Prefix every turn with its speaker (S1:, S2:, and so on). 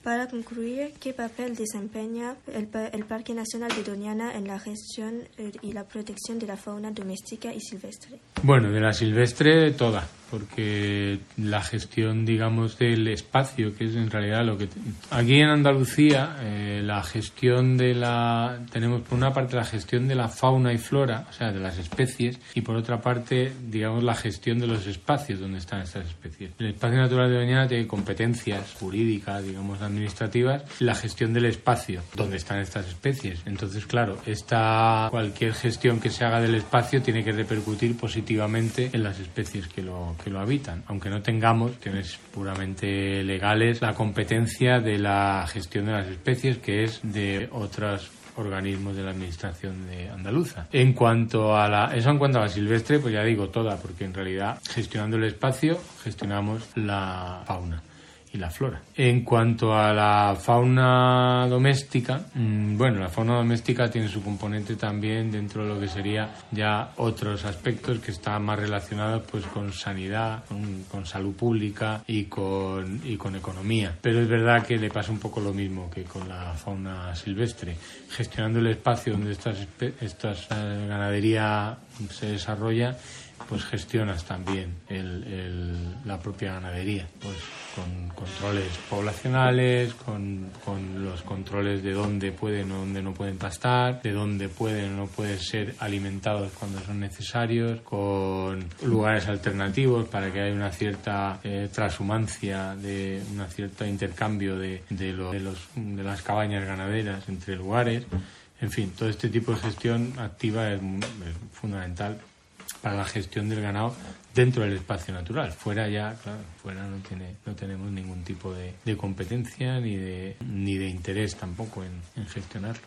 S1: Para concluir, ¿qué papel desempeña el Parque Nacional de Doñana en la gestión y la protección de la fauna doméstica y silvestre?
S2: Bueno, de la silvestre toda, porque la gestión, digamos, del espacio, que es en realidad lo que... Aquí en Andalucía, la gestión tenemos por una parte la gestión de la fauna y flora, o sea, de las especies, y por otra parte, digamos, la gestión de los espacios donde están estas especies. El Espacio Natural de Doñana tiene competencias jurídicas, digamos, administrativas, la gestión del espacio donde están estas especies. Entonces, claro, cualquier gestión que se haga del espacio tiene que repercutir positivamente en las especies que lo habitan, aunque no tengamos cuestiones puramente legales la competencia de la gestión de las especies, que es de otros organismos de la administración andaluza. En cuanto a la silvestre, pues ya digo toda, porque en realidad gestionando el espacio gestionamos la fauna y la flora. En cuanto a la fauna doméstica, la fauna doméstica tiene su componente también dentro de lo que sería ya otros aspectos que están más relacionados pues con sanidad, con salud pública y con economía. Pero es verdad que le pasa un poco lo mismo que con la fauna silvestre. Gestionando el espacio donde esta ganadería se desarrolla, pues gestionas también la propia ganadería, pues con controles poblacionales, con los controles de dónde pueden o dónde no pueden pastar, de dónde pueden o no pueden ser alimentados cuando son necesarios, con lugares alternativos para que haya una cierta transhumancia, de un cierto intercambio de las cabañas ganaderas entre lugares. En fin, todo este tipo de gestión activa es fundamental para la gestión del ganado dentro del espacio natural. Fuera no tenemos ningún tipo de competencia ni de interés tampoco en gestionarlo.